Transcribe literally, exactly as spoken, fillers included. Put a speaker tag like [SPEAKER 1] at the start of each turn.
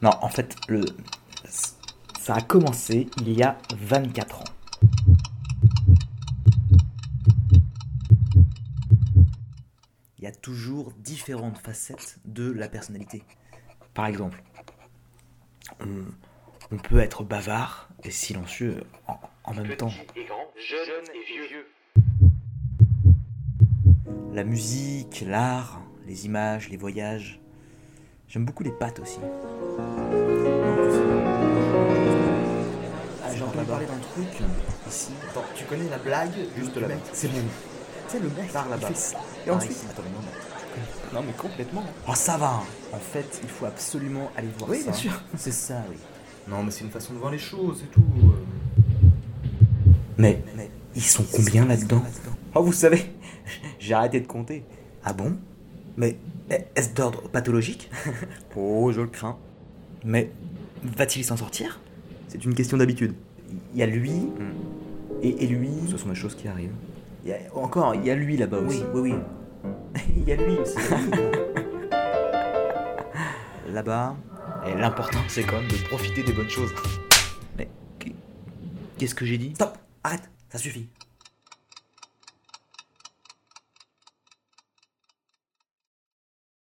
[SPEAKER 1] Non, en fait, le... ça a commencé il y a vingt-quatre ans. Il y a toujours différentes facettes de la personnalité. Par exemple, on, on peut être bavard et silencieux en, en même temps.
[SPEAKER 2] Et grand, jeune et vieux.
[SPEAKER 1] La musique, l'art, les images, les voyages. J'aime beaucoup les pâtes aussi. Ah, j'ai entendu parler d'un truc ici.
[SPEAKER 3] Attends, tu connais la blague
[SPEAKER 1] Juste
[SPEAKER 3] du
[SPEAKER 1] là-bas.
[SPEAKER 3] mec.
[SPEAKER 1] C'est bon.
[SPEAKER 3] Tu sais, le mec,
[SPEAKER 1] Par
[SPEAKER 3] il
[SPEAKER 1] là-bas.
[SPEAKER 3] fait ça. Et
[SPEAKER 1] Par
[SPEAKER 3] ensuite,
[SPEAKER 1] ici.
[SPEAKER 3] attends, mais non, mais-
[SPEAKER 1] Non mais complètement. Oh ça va. En fait, il faut absolument aller voir
[SPEAKER 3] Oui,
[SPEAKER 1] ça.
[SPEAKER 3] bien sûr.
[SPEAKER 1] C'est ça, oui.
[SPEAKER 3] Non, mais c'est une façon de voir les choses, c'est tout. euh.
[SPEAKER 1] Mais, mais ils sont combien là-dedans? Oh, vous savez, j'ai arrêté de compter. Ah bon? Mais est-ce d'ordre pathologique? Oh, je le crains. Mais va-t-il s'en sortir?
[SPEAKER 3] C'est une question d'habitude.
[SPEAKER 1] Il y a lui et, et lui.
[SPEAKER 3] Ce sont des choses qui arrivent.
[SPEAKER 1] Il y a- encore, il y a lui là-bas aussi.
[SPEAKER 3] oui, oui.
[SPEAKER 1] Il y a lui aussi. Là-bas. Et l'important, c'est quand même de profiter des bonnes choses. Mais qu'est- qu'est-ce que j'ai dit?
[SPEAKER 3] Stop, arrête, ça suffit.